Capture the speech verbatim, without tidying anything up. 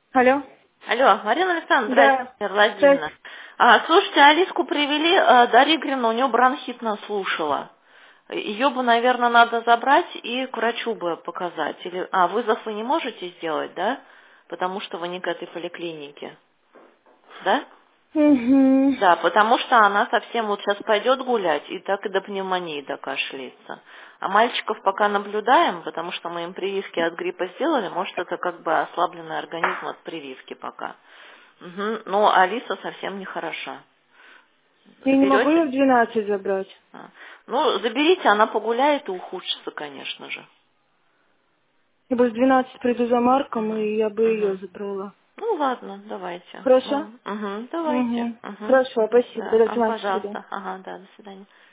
Алло. Алло, Марина Александровна, Да. здравствуйте, Владимировна. Здрасте. А, слушайте, Алиску привели, а, Дарья Игоревна у нее бронхит наслушала. Ее бы, наверное, надо забрать и к врачу бы показать. Или, а, вызов вы не можете сделать, да? Потому что вы не к этой поликлинике. Да? Угу. Да, потому что она совсем вот сейчас пойдет гулять и так и до пневмонии докашляется. А мальчиков пока наблюдаем, потому что мы им прививки от гриппа сделали, может это как бы ослабленный организм от прививки пока. Мгм. Но Алиса совсем не хороша. Я не могу ее Заберете? в двенадцать забрать. А. Ну, заберите, она погуляет и ухудшится, конечно же. Я бы в двенадцать приду за Марком, Мгм. и я бы ее Мгм. забрала. Ну ладно, давайте. Хорошо? Ну, мгм, давайте. Угу. Мгм. Хорошо, спасибо. Да, Тогда в а, двенадцать приду. пожалуйста. Ага, да, до свидания.